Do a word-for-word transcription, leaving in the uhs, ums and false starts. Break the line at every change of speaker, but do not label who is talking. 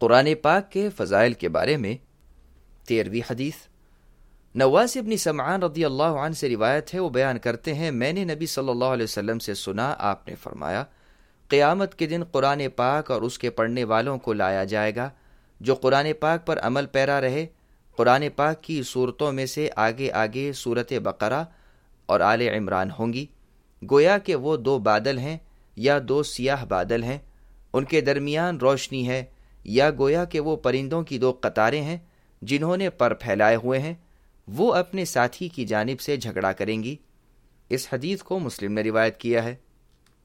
कुरान पाक के फ़ज़ाइल के बारे में तेरहवीं हदीस। नवास इब्न समआन रज़ी अल्लाह अन्हु से रिवायत है, वो बयान करते हैं, मैंने नबी सल्लल्लाहु अलैहि वसल्लम से सुना, आपने फरमाया, क़यामत के दिन कुरान पाक और उसके पढ़ने वालों को लाया जाएगा। जो कुरान पाक पर अमल पैरा रहे, कुरान पाक की सूरतों में से आगे आगे सूरत बकरा और आले इमरान होंगी। गोया के वो दो बादल हैं या दो सियाह बादल हैं, उनके दरमियान रोशनी है, या गोया के वो परिंदों की दो कतारें हैं जिन्होंने पर फैलाए हुए हैं, वो अपने साथी की जानिब से झगड़ा करेंगी। इस हदीस को मुस्लिम ने रिवायत किया है।